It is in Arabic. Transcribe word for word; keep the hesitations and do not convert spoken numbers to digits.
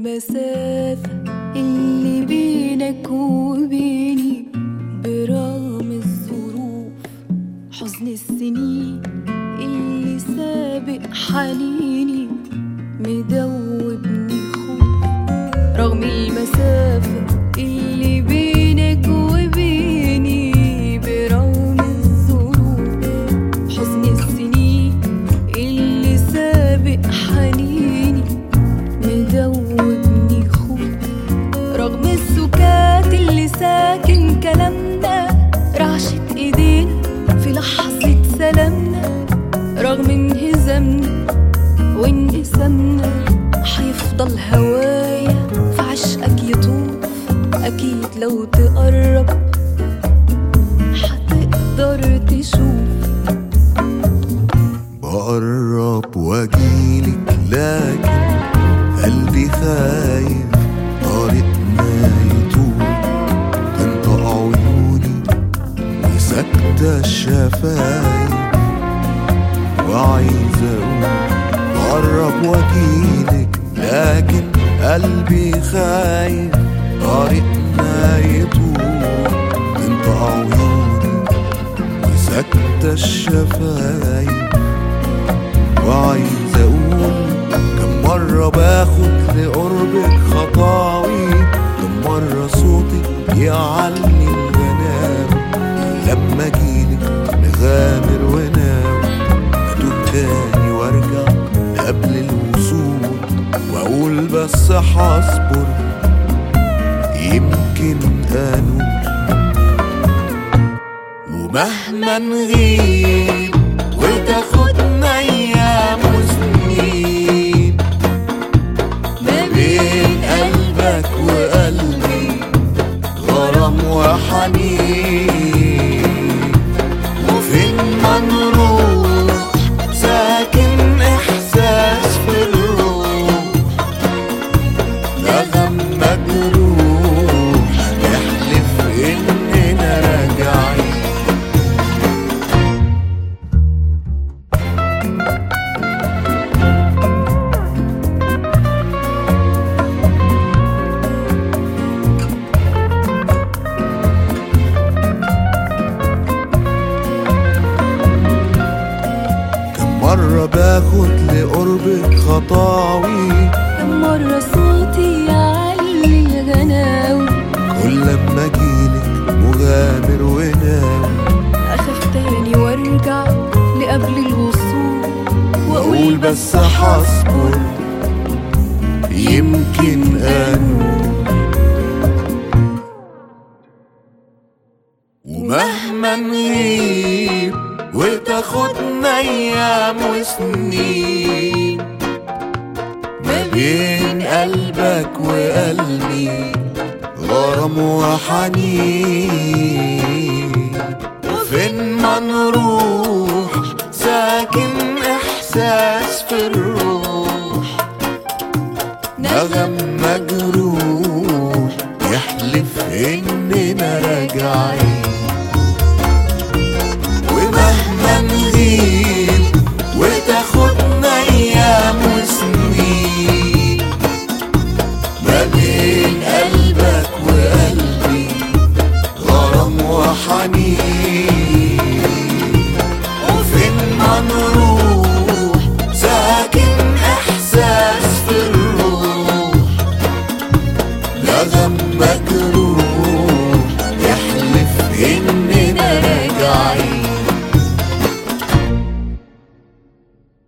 المسافة اللي بينك وبيني، برغم الظروف حزن السنين اللي سابق حنيني مدوبني خوف. رغم المسافة اللي بينك وبيني، برغم الظروف حزن السنين اللي سابق حنيني مدوبني خوف. رغم السكات اللي ساكن كلامنا، رعشة ايدينا في لحظة سلامنا، رغم انهزامنا وانقسامنا حيفضل هوايا في عشقك يطوف. اكيد لو تقرب حتقدر تشوف. بقرب واجيلك لكن قلبي خايف طريقنا يطول، تنطق عيوني وساكتة الشفايف وعايز اقول بقرب واجيلك لكن قلبي خايف طريقنا يطول، تنطق عيوني وساكتة الشفايف وعايز اقول كم مرة باخد لقربك خطاوي، كم مرة صوتي يعلي الغنام لما اجيلك نغامر وناوي اتوب تاني وارجع قبل الوصول واقول بس هصبر يمكن انول. ومهما نغيب وتاخدنا ايام وسنين ما بين قلبك وقلبي غرام وحنين، وفين ما نروح ساكن احساس في الروح، نغم مجروح نحلف اننا راجعين. مرة باخد لقربك خطاوي، كم مرة صوتي يعلي الغناوي، كل لما اجيلك مغامر وناوي اخاف تاني وارجع لقبل الوصول واقول بس هصبر يمكن انول. ومهما نغيب وتاخدنا ايام وسنين ما بين قلبك وقلبي غرام وحنين، وفين ما نروح ساكن احساس في الروح، نغم